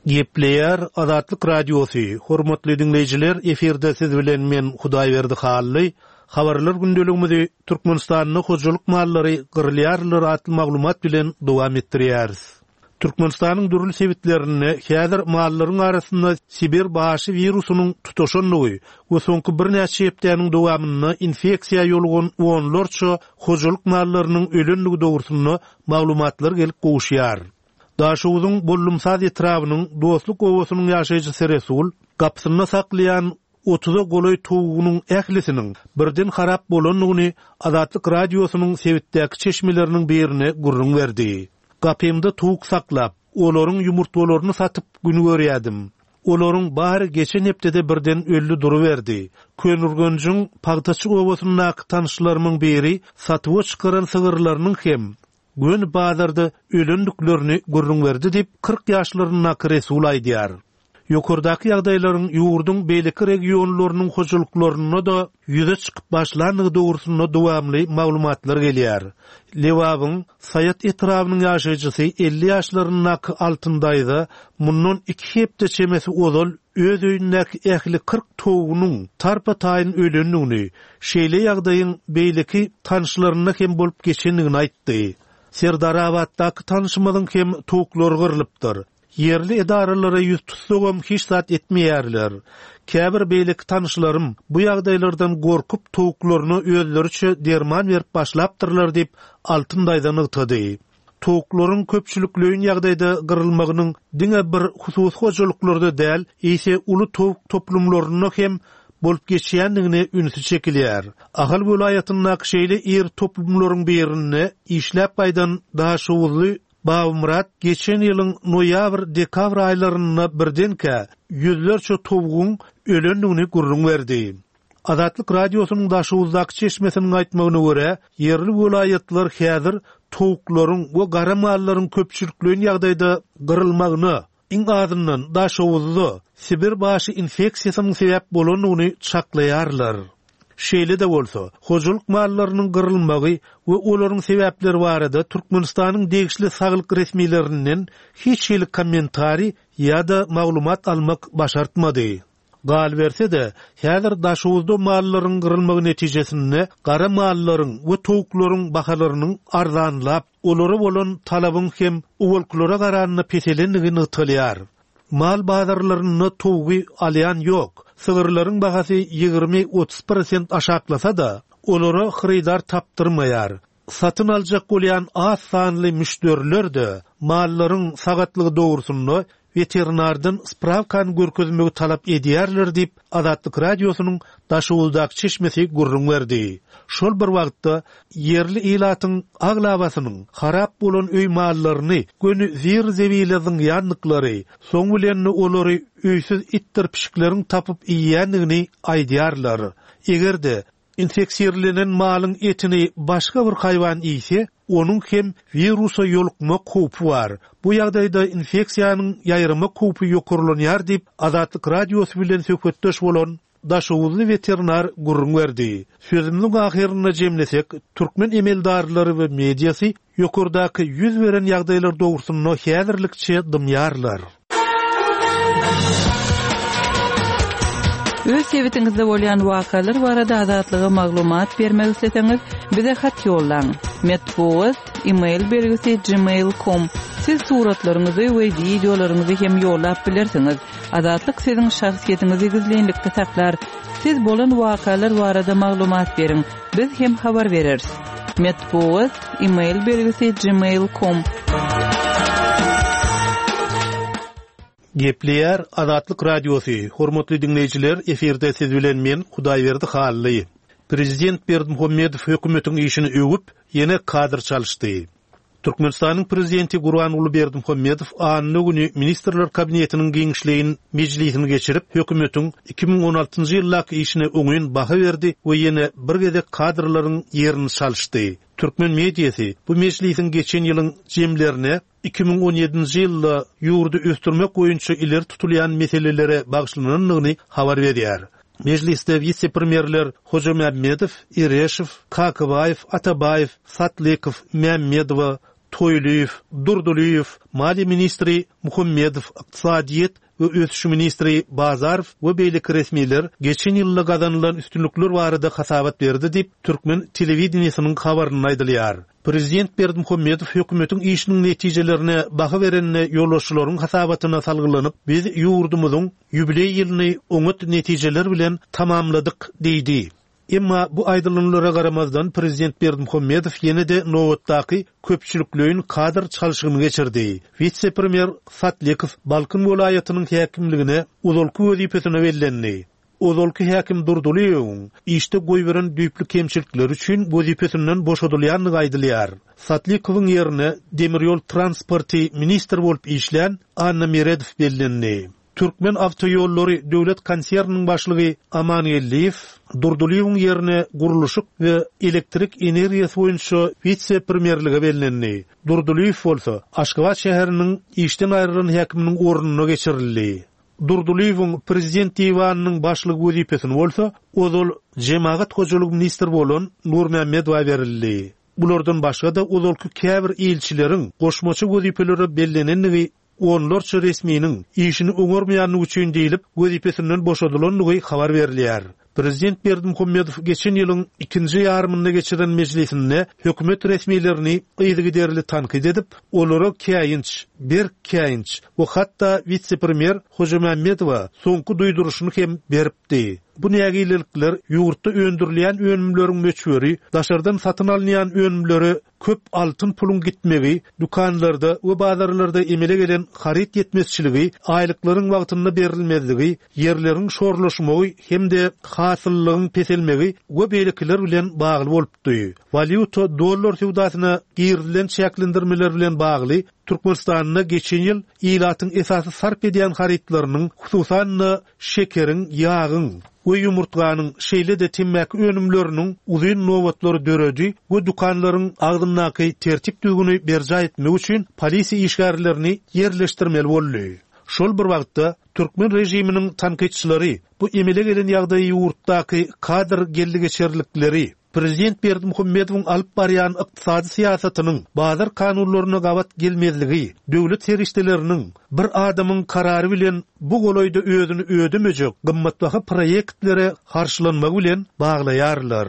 Gepleyer Azatlyk Radiosu. Hormatly dinleyijiler, eferde siz bilen men Hudaýberdi Hally. Habarlar gündeligimizi Türkmenistanyň hojuluk mallary gyrlyarlar atly maglumat bilen dowam etdirýäris. Türkmenistanyň dürli sebitlerini häzir mallaryň arasynda Sibir başy virusynyň tutaşanlygy we soňky bir näçe hepdeniň dowamyny infeksiýa ýolugan onlarça hojuluk mallarynyň ölenligi dogrusyny maglumatlar gelip gowuşýar. Daşuwuzyň bollumsaz etrabynyň dostluk owasynyň ýaşaýjysy Resul gapsyny saklayan 30 goloy tuğunyň ählisiniň birden harap bolanlygyny Azatlyk Radiosynyň sebitdäki çeşmeleriniň birine gurrun berdi. Gapymda tuğuk saklap, olaryň ýumurtalaryny satyp gün görýädim. Olaryň bary geçen hepdede birden öllü duruverdi. Könürgönjüň Pagtaçy owasynyň tanışlarymyň biri satyp çykaran sygyrlarynyň hem gün bazarda ölendiklerini gurrun berdi dip 40 ýaşlaryna Resul aýdýar. Ýokurdaky ýagdaýlaryň ýurduň beýleki regionlarynyň hojuluklaryna da ýüze çykyp başlandygy dogrusyna dowamly maglumatlar gelýär. Lewabyň Sayat etrabynyň ýaşaýjysy 50 ýaşlarynyň altyndaýdy. Mundan 2 hepde çemesi ozal öz öýündäki ähli 40 togunyň tarpa-taýyn ölenligini, şeýle ýagdaýyň beýleki tanışlaryna hem bolup geçenligini aýtdy. Serdarabatdaky tanışmadyň hem toglary gyrlypdyr. Yerli edaralara yüz tutsogam hiç zat etmeýärler. Käbir beýleki tanışlarym bu ýagdaýlardan gorkup toguklaryny özleriçe derman berip başlapdyrlar dip altyndaýdan ýtdy. Toguklaryň köpçülikleýin ýagdaýda gyrylmagynyň diňe bir hususy hojuluklarda däl, ise uly toguk toplumlaryna hem bolup geçýändigine ünsü çekilýär. Ahal welaýatynyň şeýle er toplumlaryň birine işläp baýdan daha şowuzly Bawmurat geçen ýylyň noýabr-dekabr aýlaryna birdenke ýüzlerçe toguň ölendigini gurrun berdi. Azatlyk Radiosynyň daşuwuzdaky çeşmesiniň aýtmagyna görä, yerli welaýatlar häzir toguklaryň we gara mallaryň köpçülikleýin ýagdaýda gyrylmagyny, iň azyndan daşuwuzda Sibir başy infeksiýasynyň sebäp bolanlygyny çaklaýarlar. Şeýle de bolsa, hojuluk mallarynyň gyrylmagy we olaryň sebäpleri barada Türkmenistanyň degişli saglyk resmiýetlerinden hiç ýyly kommentari ýa-da maglumat almak başartmady. Gal berse de, häzir daşuwuzda mallaryň gyrylmagy netijesinde gara mallaryň we toguklaryň bahalarynyň arzanlap, olary bolan talabyň hem uwalklara garanyna peselendigini ýtylýar. Mal bazarlaryny togy alýan ýok. Sygyrlaryň bahasy 20-30% aşaklasa da, olary xyridar tapdyrmaýar. Satyn aljak bolýan az sanly müşteriler de mallaryň sagatlygy dogrusyny veterinardan spravkan görkezmegi talap edýärler dip Azatlyk Radiosynyň daşuwuzdaky çeşmesi gurrun berdi. Şol bir wagtda yerli ilatyň aglabasynyň harap bolan öý mallaryny gönü zir zebileziň ýanlyklary, soň bilen olary öýsiz ittir pişikleriň tapyp iýýändigini aýdýarlar. Egerde infeksiyerlenen malyň etini başga bir haýwan ýese, onun hem virusa yolukma kupy var. Bu ýagdaýda infeksiýanyň ýaýryma kupy ýokurlanýar dip Azatlyk Radiosu bilen söhbetdeş bolan daşuwuzly veterinar gurrun berdi. Sözümniň ahyryna jemlesek, türkmen emeldarlary we mediýasy ýokurdaky ýüz beren ýagdaýlar dogrusyny häzirlikçe dymýarlar. Öz sebitiňizde bolýan wakalar barada azatlyga maglumat bermek isleseňiz, bize hat ýollaň. Metbuat, belgisi gmail.com. Siz suratlaryňyzy we videolaryňyzy hem ýollap bilersiňiz. Azatlyk siziň şahsiýetiniňizi gizlenlikde saklar. Siz bolan wakalar barada maglumat beriň. Biz hem habar bereriz. Metbuat, belgisi gmail.com. Gepleyer Azatlyk Radiosu. Hormatly dinleyijiler, eferde siz bilen men Hudaýberdi Hally. Prezident Berdimuhammedow hökümetiň işini öwüp, ýene kadr çalyşdy. Türkmenistanyň prezidenti Gurbanuly Berdimuhammedow anly güni ministrler kabinetiniň giňişligini mejlisini geçirip, hökümetiň 2016-njy ýyllaky işine öňün baha berdi we ýene bir gezek kadrlaryň ýerini çalyşdy. Türkmen mediýasy bu mejlisiň geçen ýylyň jemlerine 2017-nji ýylda ýurdu östürmek boýunça ileri tutulýan meselelere bagşlananyny habar berýär. Mecliste vice-premierler Hoca Mehmedow, Ireşew, Kakovayev, Atabayev, Satlekov, Mehmedow, Toyluyev, Durduliyev, Mali ministri Muhammedow, Iqtisadiyet we Ösüşü ministri Bazarow we beýleki resmiler geçen ýylda gazanylan üstünlükler barada hasabat berdi dip Türkmen telewizionysynyň habaryny aýdylýar. Prezident Berdimuhammedow hökümetiň işiniň netijelerine baha berenine ýollaşçylaryň hasabatyna salgylanyp, biz ýurdumyzyň ýubiley ýylyny oňat netijeler bilen tamamladyk diýdi. Emma bu aýdylanylara garamazdan Prezident Berdimuhammedow ýene-de nowatdaky köpçüliklüğün kadr çalyşygyny geçirdi. Vice-premier Fatlekow Balkın welaýatynyň häkimligine uzalky wezipesine bellendi. Uzalky häkim Durduliýew işte goýberen düýpli kemçilikler üçin wezipesinden boşadylýanlygy aýdylýar. Fatlekowyň ýerine demiryol transporty ministr bolup işlän Anna Meredow bellendi. Türkmen Avtoyollary döwlet konsernyň başlygy Aman Elliýew Durduliýewiň ýerine guruluşyk we elektrik energiýasy boýunça vice-premierlige bellendi. Durduliýew bolsa Aşgabat şäheriniň işden aýrylan häkiminiň ornuna geçirildi. Durduliýewiň prezident diýwanynyň başlygy wezipesini bolsa ozal jemaat hojalygy ministr bolan Nurmammedowa berildi. Bulardan başga da ozalky käbir elçileriň goşmaçy wezipeleri bellenenligi onlarca resminiň işini öňermeýänligi üçin diýilip, wezipesinden boşadylanlygy habar berilýär. Prezident Berdimuhammedow geçen ýylyň 2-nji ýarymynda geçiren mejlisinde hökümet resmilerini ýygy-derli tanqid edip, olara käýinç we hatda vice-premier Hojamammedowa soňky duýduruşyny hem beripdi. Bu nägilelikler ýurtda öndürilýän önümleriň möçberi, daşardan satyn alynýan önümleri köp altın pulun gitmegi, dukanlarda we bazarlarda emele gelen harit yetmezçiligi, aýlyklaryň wagtynda berilmezligi, ýerleriň şorlaşmagy hemde hasyllygyň peselmegi we beýlekiler bilen bagly bolupdy. Valyuta dollar sewdasyna girilen şäklendirmeler bilen bagly Türkmenistanyna geçen ýyl ýylatyň esasy sarp edýän haritlarynyň, hususan şekeriň, ýagyň we ýumurtganyň şeýle de temmäki önümleriniň uzun nowatlary döredi we dukanlaryň agdyndaky tertip düýgüni berja etmek üçin polisiýa işgärlerini ýerleşdirmeli boldy. Şol bir wagtda Türkmen rejiminiň tanqidçilary bu emele gelen ýagdaýy ýurtdaky kadr geldi geçerlikleri Prezident Berdimuhammedowyň alyp barýan ykdysady siýasatynyň bazar kanunlaryna gabat gelmezligi, döwlet serişdeleriniň bir adamyň karary bilen bu golaýda özüni ödemejek gymmatbaha proýektlere karşylanmagy bilen baglaýarlar.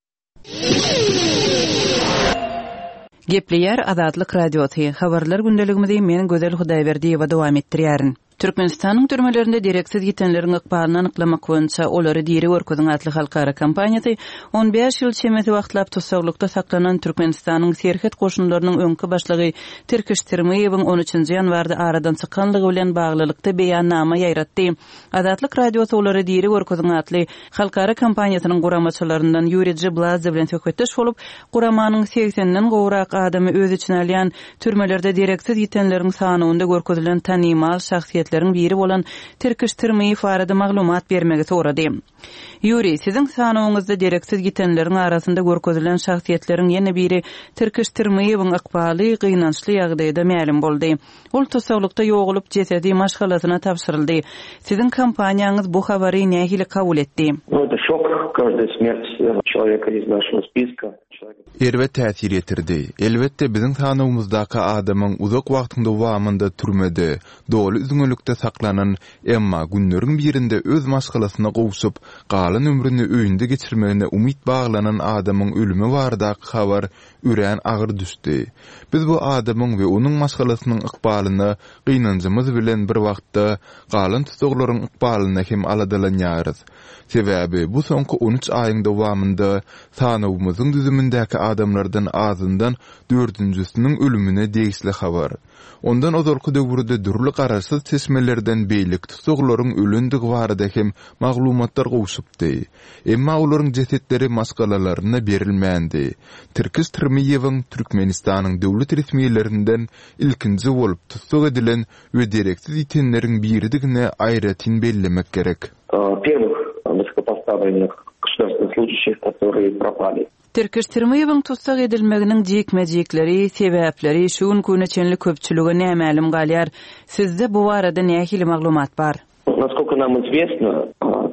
Gepleýär Azatlyk radiosy. Habarlar gündeligimizi men Gözel Hudaýberdiýewa dowam etdirýärin. Türkmenistanyň türmelerinde direksiz gitenleriň ykbalyny anyklamak boýunça olary diýeri görkezýän atly halkara kampaniýasy 15 ýyl çemeti wagtlap tutsaklykda saklanan Türkmenistanyň serhet goşunlarynyň öňkü başlygy Terkiş Termeýewiň 13-nji ýanwarda aradan çykanlygy bilen baglylykda beýannama ýaýratdy. Azatlyk radiosy olary diýeri görkezýän atly halkara kampaniýasynyň guramaçylaryndan Ýurici Blaze bilen söhbetdeş bolup, guramanyň 80-den gowrak adamy öz içine alýan türmelerde direksiz gitenleriň sanygynda görkezilen tanymal şahsiýet biri bolan Terkiş Termeýew barada maglumat bermegi sorady. Ýuri, siziň sanawyňyzda direksiz gitenleriň arasynda görkezilen şahsiýetleriň ýene biri Terkiş Termeýewiň ykbaly gynançly ýagdaýda ma'lum boldy. Ol tusaklykda ýogulyp jesedi maşgalasyna tapşyryldy. Siziň kampaniýaňyz bu habary nähili kabul etdi? Это шок, каждая смерть человека из нашего списка. Elbet täsir etirdi. Elbette biziň sanawymyzdaky adamyň uzak wagtynda wamynda türmede, dolu üzüňlükde saklanan, emma günleriň birinde öz maşgalasyna gowşup, galan ömrüni öýünde geçirmegine umyt baglanan adamyň ölümi bardak habar ürän agyr düşdi. Biz bu adamyň we onuň maşgalasynyň ykbalyny gynanjymyz bilen bir wagtda galan tutuglaryň ykbalyna hem aladalanýarys. Sebäbi bu soňky 13 aýyň dowamında sanawymyzyň düzümindäki adamlardan azyndan 4-njisiniň ölümine degisli habar. Ondan ozalky döwürde dürli garaşsyz çeşmelerden beýlik tutuglaryň ölündigi barada hem maglumatlar gowşupdy. Emma olaryň jesetleri maskalalarına berilmändi. Terkiş Termeýewiň Türkmenistanyň döwlet resmiýetlerinden ilkinji bolup tutsak edilen we direksiz itenleriň biridigine aýratyn bellemek gerek. Первых высокопоставленных государственных служащих, которые пропали. Terkiş Termeýewiň tutsak edilmeginiň jekmejekleri, sebäpleri şu günküne çenli köpçülüge nämälim galýar. Sizde bu barada nähili maglumat bar? Насколько нам известно, Теркиш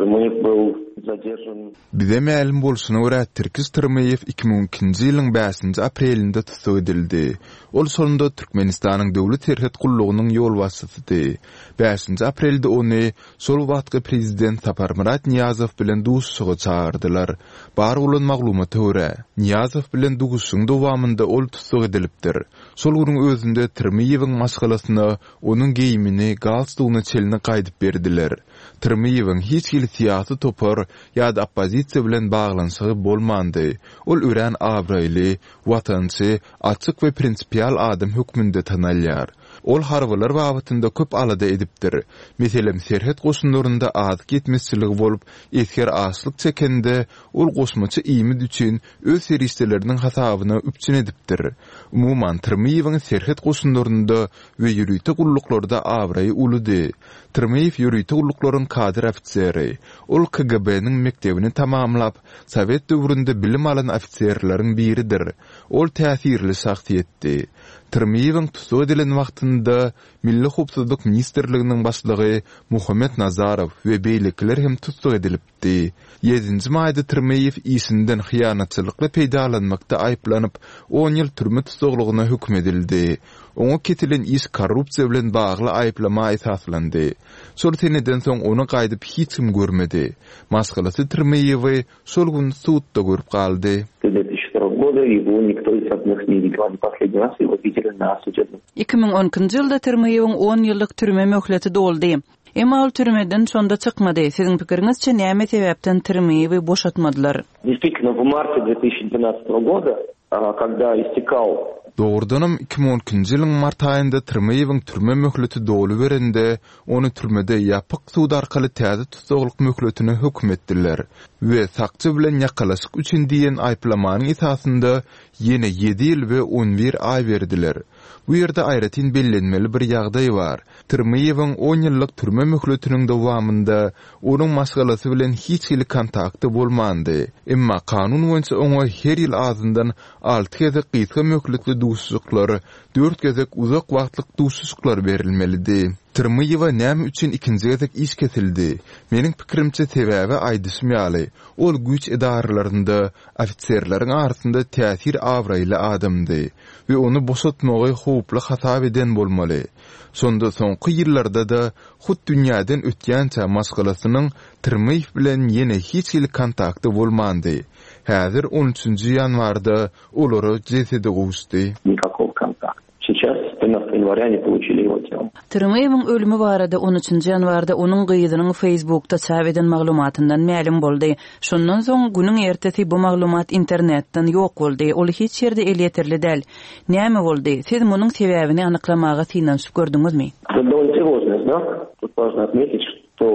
Tırmıyev был задержан. Bize ma'lum bolşuna görä Tirkiz Tyrmyýew 2002-nji ýylyň 5-nji aprelinde tutsak edildi. Ol sonunda Türkmenistanyň döwlet terhet gullugynyň ýol wasyty. 5-nji aprelde ony sol wagtky prezident Saparmurat Niyazow bilen duşsuga çağırdylar. Bar bolan maglumaty görä, Niyazow bilen duşsuň dowamında ol tutsak edilipdir. Sol günüň özünde Tyrmyýewiň maşgalasyna, onuň geyimini, galstugyny çeline gaýdyp berdiler. Tyrmyýewiň hiç hili siyasi topar ýa-da oppozisiýa bilen baglanşygy bolmandy. Ol ören abraýly, watançy, açyk we prinsipial adam hökmünde tanalýar. Ol harbylar wagtynda köp alada edipdir. Meselem serhet goşunlarynda az gitmesçiligi bolup, esker aşlyk çekende ol goşmaçy iýmid üçin öz serişleriniň hasabyna üpçün edipdir. Umuman Tyrmyýewiň serhet goşunlarynda we ýürüýte gulluklarda abraýy uludy. Tyrmyýew ýürüýte gulluklaryň kadir ofiseri. Ol KGB-niň mektebini tamamlap, Sowet döwründe bilim alan ofisierleriň biridir. Ol täsirli şahsiýetdi. Tyrmyýewiň tutsak edilen wagtynda Milli Howpsuzlyk Ministrliginiň başlygy Muhammed Nazarow we beýlekler hem tutsak edilipdi. 7-nji maýda Tyrmyýew işinden hyýanatçylykla peýdalanmakda aýplanyp 10 ýyl türme tutsaklygyna hükm edildi. Oňa ketilen iş korrupsiýa bilen bagly aýplama esaslandy. Şol seneden soň onu gaýdyp hiç kim görmedi. Maşgalasy Tyrmyýewi şol gün suwtda görüp galdy. 2002 года его никто из родных не видел. Последний раз его видели на суде. 2010-njy ýylda Tyrmyýewiň 10 ýyllyk türme möhleti doldy. Emma ol türmeden şonda çykmady. Siziň pikiriňizçe näme sebäpden Tyrmyýewi boşatmadylar? Действительно, в марте 2012 года, когда истекал Doğrudanam 2012-nji ýylyň mart aýynda Tyrmyýewiň türme möhleti dolu berende, onu türmede ýapyk suwd arkaly täze tutsaklyk möhletine hökm etdiler we sakçy bilen ýakalaşyk üçin diýen aýplamanyň esasynda ýene 7 ýyl we 11 aý berdiler. Bu ýerde aýratyn bellenmeli bir ýagdaý bar. Tyrmyýewiň 10 ýyllyk türme möhletiniň dowamında onuň maşgalasy bilen hiç hili kontakty bolmandy. Emma kanun boýunça oňa her ýyl azyndan 6 geze gysga möhletli duşsuzluklar, 4 gezek uzak wagtlyk duşsuzluklar berilmelidi. Tyrmyýewa näme üçin ikinji gezek iş kesildi? Meniň pikirimçe sebäbi aýdysmýaly. Ol güç edarlarynda ofisierleriň arasynda täsir awraýly adamdy we onu boşatmagy howply hasap eden bolmaly. Sonda soňky ýyllarda da hut dünýäden ötýänçä maşgalasynyň Tyrmyýew bilen ýene hiç hili kontakty bolmandy. Häzir 13-nji ýanwarda olary jesede gowuşdy. Никакого контакта. Сейчас 13 января не получили его тело. Tyrmyýewiň ölümi barada 13-nji ýanwarda onuň gyýdynyň Facebookda çap eden maglumatyndan ma'lum boldy. Şondan soň günüň ertesi bu maglumat internetden ýok boldy. Ol hiç ýerde el ýeterli däl. Näme boldy? Siz munyň sebäbini anyklamaga synanyp gördüňizmi? Это довольно тревожный знак. Тут важно отметить, что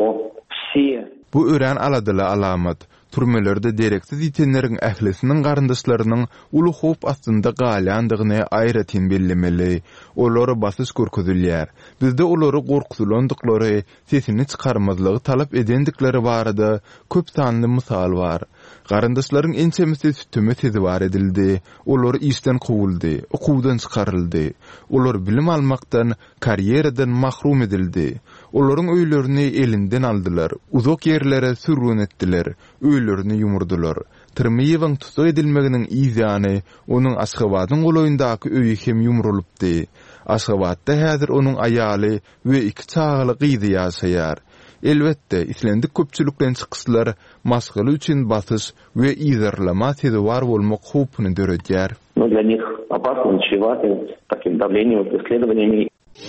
все Bu ören aladyla alamat. Türmelerde direksiz itenleriň ählisiniň garyndaşlarynyň uly howp astynda galyandygyny aýratyn bellemeli. Olary basyş görkezilýär. Bizde olary gorkutulandyklary, sesini çykarmazlygy talap edendikleri barada köp sanly mysal bar. Garyndaşlaryň ençemisi sütüme tezwar edildi. Olar işden kowuldy, okuwdan çykaryldy. Olar bilim almakdan, karýeradan mahrum edildi. Olaryň öýlerini elinden aldylar. Uzak ýerlere sürgün etdiler. Öýlerini ýumurdylar. Tyrmyýewiň tutsak edilmeginiň ýany onuň Aşgabatyň goloýundaky öýü hem ýumrulypdy. Aşgabatda häzir onuň aýaly we 2 çagly gyzy ýaşaýar. Elbetde islendik köpçülükden çykyslar maşgaly üçin basyş we ýerlama tezwar bolmak howpyny döredýär. Но для них опасно, чревато таким давлением, преследованиями.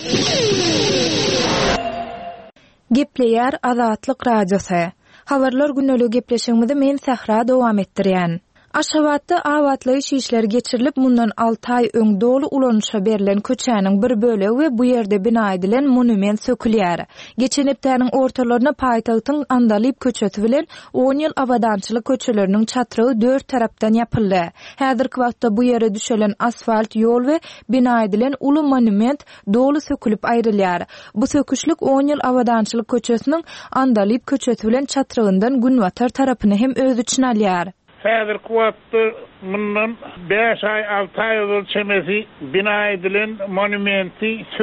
Gepleýär Azatlyk radiosy. Habarlar günlügi gepleşigimizi men Sahra dowam etdirýän. Aşgabatda awatlaýyş işleri geçirilip mundan 6 ay öň dolu ulanışa berilen köçäniň bir bölegi we bu ýerde bina edilen monument sökülýär. Geçen hepdäniň ortalaryna paýtagtyň Andalyp köçesi bilen 10 ýyl awadançylyk köçeleriniň çatyry 4 tarapdan ýapyldy. Häzirki wagtda bu ýere düşelen asfalt ýol we bina edilen uly monument dolu sökülip aýrylýar. Bu söküşlük 10 ýyl awadançylyk köçesiniň Andalyp köçesi bilen çatyryndan Günwatar tarapyny hem öz içine alýar. Häzir kuwatda mundan 5 ay 6 ay ölçemesi bina edilen monumenti söküp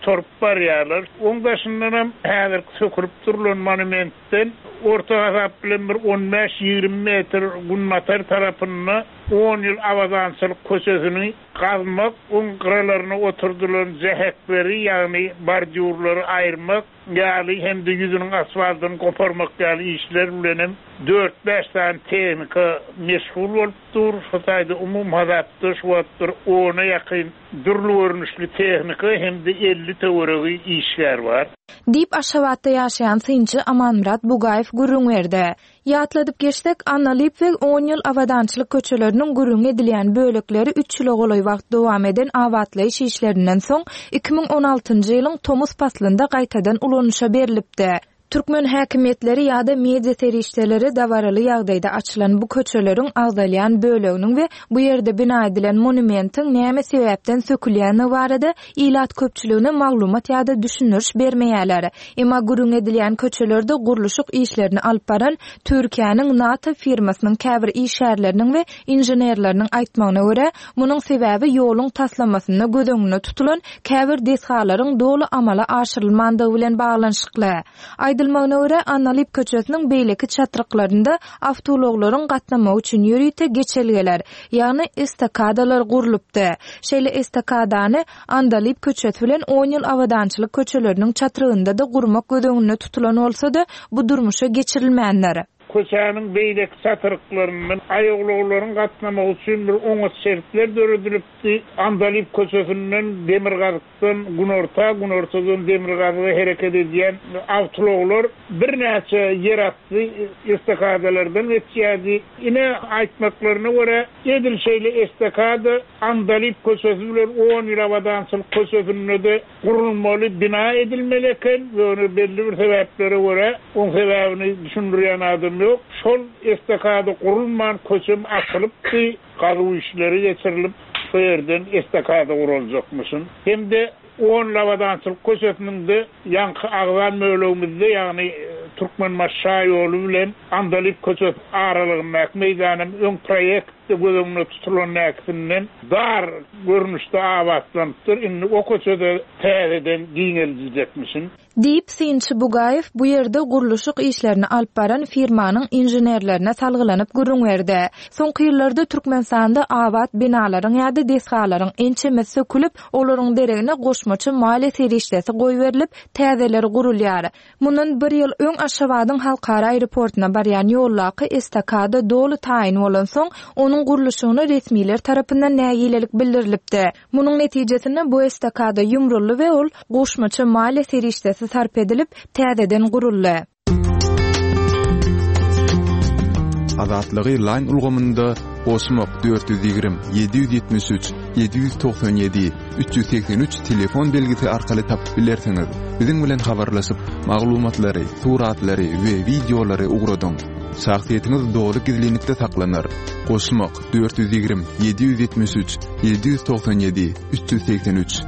torp barýarlar. Oň başyndan häzir sökürüp durulan monumentden orta hasap bilen bir 15-20 metr Gunmatar tarapyna 10 ýyl awazançylyk köçesini gazmak, oň gyralaryna oturdulan jehekleri, ýagny bardurlary aýyrmak, ýaly hemde ýüzüniň asfaltyny goparmak ýaly işler bilen 4-5 tane tehnika meşgul bolupdyr. Şotaýda umum hazapda şu wagtlar 10'a ýakyn durly görnüşli tehnika hemde 50 töweregi işler bar. Dip Aşgabatda ýaşaýan synçy Amanmurat Bugaýew gurrun berdi. Ýatladyp geçsek, Analip we 10 ýyl awadançylyk köçeleriniň gurrun edilen bölekleri 3 ýyl goly wagt dowam eden awatlaýyş işlerinden soň 2016-njy ýylyň Tomuz paslynda gaýtadan ulanışa berilipdi. Türkmen häkimetleri ýa-da media terişdeleri dawaraly ýagdaýda açylan bu köçeleriň agdalýan böleginiň we bu ýerde bina edilen monumentiň näme sebäpden sökülýäni barada ilat köpçüligine maglumat ýa-da düşünüş bermeýärler. Emma gurrun edilen köçelerde guruluşyk işlerini alyp baran Türkiýanyň NATO firmasynyň käbir işgärleriniň we injenerleriniň aýtmagyna görä, munyň sebäbi ýoluň taslamasyna gödöňüne tutulan käbir deshalaryň dolu amala aşyrylmandygy bilen baglanşykly. Aýdylmagyna görä, Analip köçesiniň beýleki çatryklaryna awtologlaryň gatnama üçin ýürüýte geçelgeler, ýagny estakadalar gurulypdy. Şeýle estakadany Analip köçesi bilen 10 ýyl awadançylyk köçeleriniň çatrygynda da gurmak gödöňüne tutulan bolsa-da bu durmuşa geçirilmänler. Köçäniň beýleki çatryklarynyň aýoglaglaryň gatnamagy üçin bir oňat şertler döredilipdi. Andalip köçesinden Demirgazykdan Gunortadan Demirgazyga hereket edýän awtologlar bir näçe yer atdy estakadalardan geçýärdi. Ine aýtmaklaryna görä, edilşeýle estakada Andalip köçesi bilen 10 ýyl awadançylyk köçesinde de gurulmaly bina edilmeli eken we belli bir sebäplere görä, oň sebäbini düşündirýän adam yok. Şol estakada kurulman köçüm açılıpdy, gazy işleri geçirilip şu yerden estakada kurulacakmyşyn. Hem de 10 lavadançylyk köçesiniň de ýanky agzan mölegimizde, ýagny Türkmen Maşşa ýolu bilen Andalip köçesi aralygynda meýdanyň öň proýekt gödöňüne tutulan näkisinden dar görnüşde awatlanıpdyr. Indi o köçede täzeden giňeljekmişin. Dip Synçy Bugaýew bu ýerde guruluşyk işlerini alyp baran firmanyň injenerlerine salgylanyp gurrun berdi. Soňky ýyllarda Türkmenistanda awat binalaryň ýa-da deshalaryň ençeme sökülip, olaryň deregine goşmaçy maliýe serişdesi goý berilip, täzeleri gurulýar. Mundan bir ýyl öň Aşgabatyň halkara aeroportuna barýan ýollaky estakada dolu taýin bolan soň, onuň guruluşyny resmiler tarapyndan näýilelik bildirilipdi. Munyň netijesinde bu estakada ýumrully we ol goşmaçy maliýe serişdesi sarp edilip täzeden guruldy. Azatlygy line ulgamynda Osmok 420 773 797 383 telefon belgisi arkaly tapyp bilersiňiz. Biziň bilen habarlaşyp maglumatlary, suratlary we videolary ugradyň. Şahsiýetiniz dogry gizlilikde saklanar. Osmok 420 773 797 383.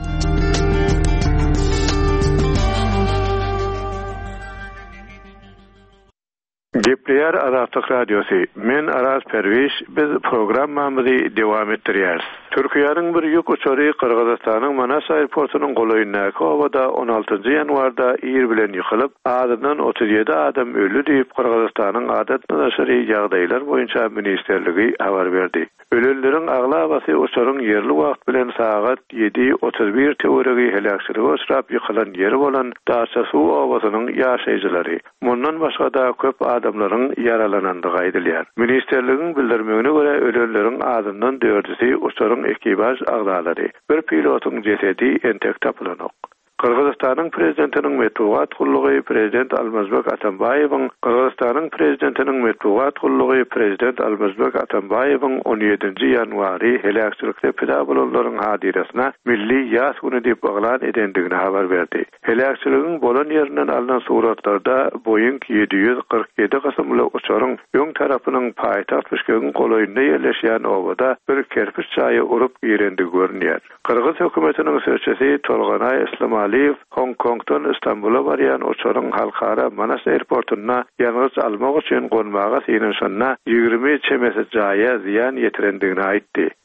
Gepleýär Azatlyk Radiosu. Men Araz Perwiş, biz programmamyzy dowam etdirýäris. Türkiýanyň bir ýük uçary Kyrgyzstanyň Manas aeroportunyň goýundaky owada 16 ýanwarda ýer bilen ýykylyp, adamdan 37 adam öldü diýip Kyrgyzstanyň adatna daşary ýagdaýlar boýunça ministerligi habar berdi. Ölülerin aglabasy uçaryň ýerli wagt bilen saat 7:31 töweregi helakçylyga uçrap ýykylan ýeri bolan Daşasy owasynyň ýaşaýjylary. Mundan başga da köp adamlaryň yaralanandygy aýdylýar. Ministerligiň bildirmegine görä ölülerin adamdan 4-si uçaryň ekipaj agdalary. Bir pilotyň jesedi entek tapylanok. Kırgızstanyň prezidentiniň metbuat gullugy prezident Almazbek Atambayewiň Kırgızstanyň prezidentiniň metbuat gullugy prezident Almazbek Atambayewiň 17 ýanwary helakçylykda pida bolanlaryň hadiresine milli ýas güni diýip baglan edendigini habar berdi. Helakçylygyň bolan ýerinden alynan suratlarda Boeing 747 gasymly uçaryň öň tarapynyň paýtaxt Bişkegiň goloýunda ýerleşýän owada bir kerpiç çaýy urup ýerendigi görünýär. Kırgız hökümetiniň sözçisi Tolganay Islamaliyew Hong Kongdan İstanbul'a barýan uçaryň halkara Manas aeroportuna ýalňyz almak üçin gonmaga synynşyna 20 çemesi jaýa ziýan ýetirendigini aýtdy.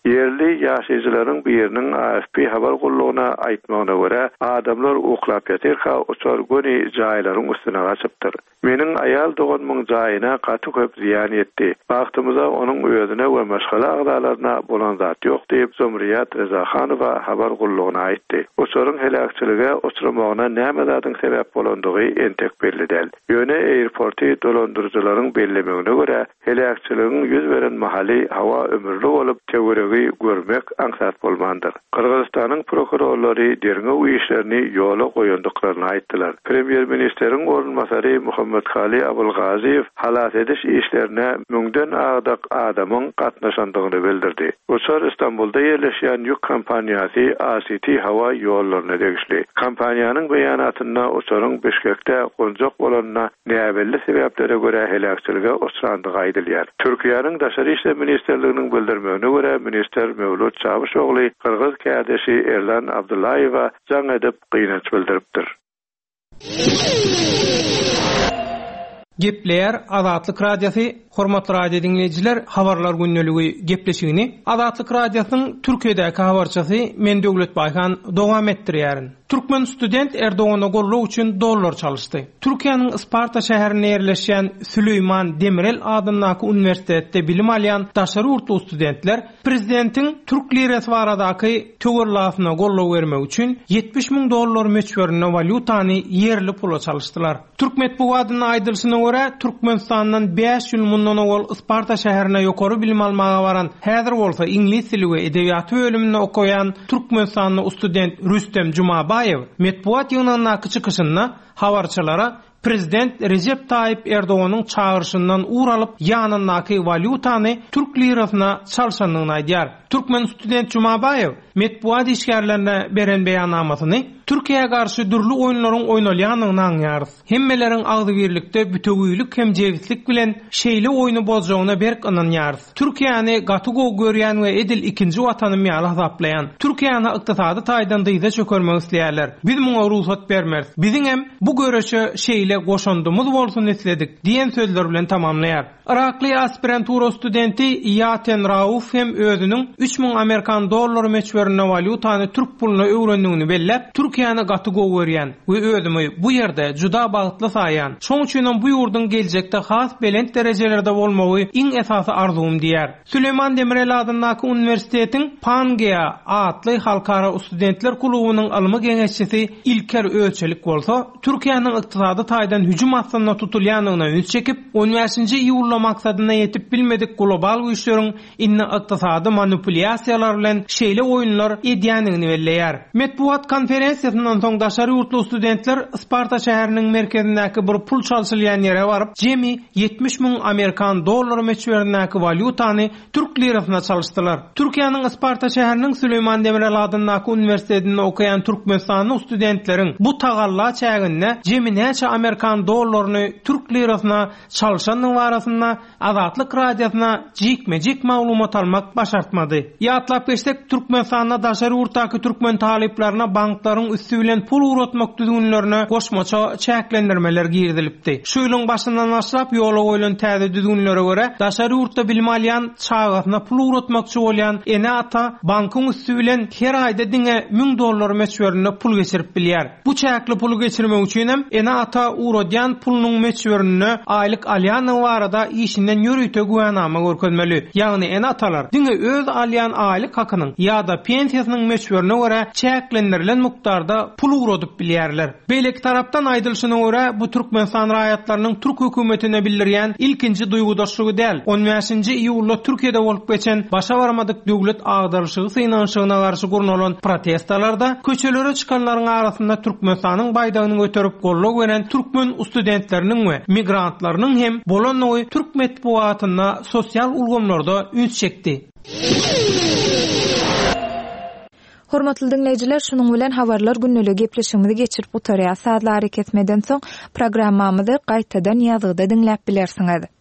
Yerli yaşayıcıların birinin AFP haber gulluğuna aitmağına göre adamlar uqlap yatirka uçar goni jaýlaryň üstüne gaçypdyr. Menin ayal doğanmyň jaýyna gaty köp ziyan etdi. Wagtymyza onuň özüne we meşgala agdalaryna bolan zat ýok diýip Zumriyat Rezahanowa haber gulluğuna aitdi. Uçaryň helakçylyga uçramagına näme zadyň sebäp bolandygy entek belli däl. Ýöne airporty dolandyrjylaryň bellemegine göre helakçylygyň ýüz beren mahally hawa ömürli bolup teoregi görmek aňsat bolmandyr. Kyrgyzstanyň prokurorlary derňe bu işlerini ýola goýandyklaryny aýtdylar. Premier ministeriň orunmasary Muhammed Khali Abulgaziyev halat ediş işlerine müňden agdak adamyň gatnaşandygyny bildirdi. Uçar İstanbulda ýerleşýän ýük kompaniýasy ACT hawa ýollaryna degişli. Kompaniýanyň beýanatyna uçaryň Bişkekde gonjak bolanyna näbelli sebäplere görä helakçylyga uçrandygy aýdylýar. Türkiýanyň Daşary işler ministerliginiň bildirmegine görä minister Mevlut Çavuşogly Kırgız kädeşi Erlan Abdullayewa jaň edip gynanç bildiripdir. Gepleýär Azatlyk Radiosu, hormatly radio dinleyijiler, habarlar günneligi gepleşigini Azatlyk Radiosynyň Türkiýedäki habarçysy men Döwlet Baýhan dowam etdirýärin. Türkmen student Erdoğan'a golluk üçün dollar çalıştı. Türkiýanyň Isparta şäherine yerleşýän Süleyman Demirel adyndaky uniwersitetde bilim alýan daşary urtly studentler prezidentiň Türk lirasy baradaky töwerlasyna golluk bermek üçin $70,000 meçberine valutany yerli pula çalışdylar. Türk medeniýetyne aýdylyşyna görä Türkmenistanyň 5 ýyl mundan owal Isparta şäherine ýokary bilim almaga baran, häzir bolsa ingliz tili we edebiýaty bölüminde okuyan Türkmenistanyň student Rüstem Jumabayev metbuat ýygynyň çıkışynda habarçylara Prezident Recep Tayyip Erdoğan'ın çağrışından uğralıp yanındaki valutany Türk lirasyna çalşanlygyny aýdýar. Türkmen student Jumabayev metbuat işgärlerine beren beýannamasyny Türkiýe garşy dürli oýunlaryň oýnalýanyny aňýar. Hemmeleriň agdy birlikde bütewüýlik hem jewitlik bilen şeýle oýuny bozjagyna berk ananýar. Türkiýany gaty gowy görýän we edil ikinji watany miýaly hasaplayan, Türkiýany ykdysady taýdan dyýda çökermek isleýärler. Biz muňa ruhsat bermez. Biziň hem bu göreşe şeýle goşandymyz bolsun isledik diýen sözler bilen tamamlaýar. Irakly aspirantura studenti Yaten Rauf hem özüniň $3,000 meçberine valutany Türk puluna öwrendigini bellep, Türkiýany gaty gowy görýän we özümi bu ýerde juda bagtly saýan. Şoň üçin bu ýurdun geljekde has belent derejelerde bolmagy iň esasy arzum diýär. Süleyman Demirel adyndaky uniwersitetiň Pangea atly halkara studentler klubynyň almy geňeşçisi İlker Ölçelik bolsa, Türkiýanyň ykdysady taýdan hüjüm astyna tutulýanyna üns çekip, 15-nji ýylyň maksadyna ýetip bilmedik global güýçleriň inne ykdysady manipulýasiýalar bilen şeýle oýunlar edýänligini belleýär. Metbuat konferensiýasyndan soň daşary urtly studentler Isparta şäheriniň merkezindäki bir pul çalşylýan ýere baryp, jemi $70,000 meçberindäki valutany Türk lirasyna çalşdylar. Türkiýanyň Isparta şäheriniň Süleyman Demirel adyndaky uniwersitetinde okuyan Türkmenistanyň studentleriň bu tagalla çäginde jemi näçe Amerikan dollaryny Türk lirasyna çalşanyň barasynda Azatlyk Radiosyna jikme-jik maglumat almak başartmady. Ýatlap geçsek, Türkmenistanyň daşary urtdaky türkmen taliplerine banklaryň üstü bilen pul uratmak düzgünlerine goşmaça çäklendirmeler girdilipdi. Şu ýylyň başyndan başlap ýola goýulan täze düzgünlere görä daşary urtda bilim alýan çağatyna pul uratmakçy bolýan ene ata bankyň üstü bilen her aýda diňe $1,000 meçberine pul geçirip bilýär. Bu çäkli pulu geçirmek üçin hem ene ata uradyan pulunyň meçberine aýlyk alýany barada işinden ýörüýte güwenname görkezmeli. Ýagny ene atalar diňe öz alýan aýlyk hakynyň ýa-da pensiýasynyň meçberine görä çäklendirilen mukdarda pul uradyp bilýärler. Beýleki tarapdan aýdylyşyna görä bu Türkmenistan raýatlarynyň Türk hökümetine bildirýän ilkinji duýgudaşlygy däl. 15-nji iýulda Türkiýede bolup geçen başa baramadyk döwlet agdarşygy synanşygyna garşy gurnulan protestalarda köçelere çykanlaryň arasynda Türkmenistanyň baýdagyny göterip golluk beren türkmen studentleriniň we migrantlarynyň hem bolanyny Türk medeniýetyna sosial ulgamlarda üns çekdi. Hormatly dinleyijiler, şunuň bilen habarlar günneligi gepleşigimizi geçirip otarýar. Saatlar hareket etmeden soň programmamyzy gaýtadan ýazgyda dinläp bilersiňiz.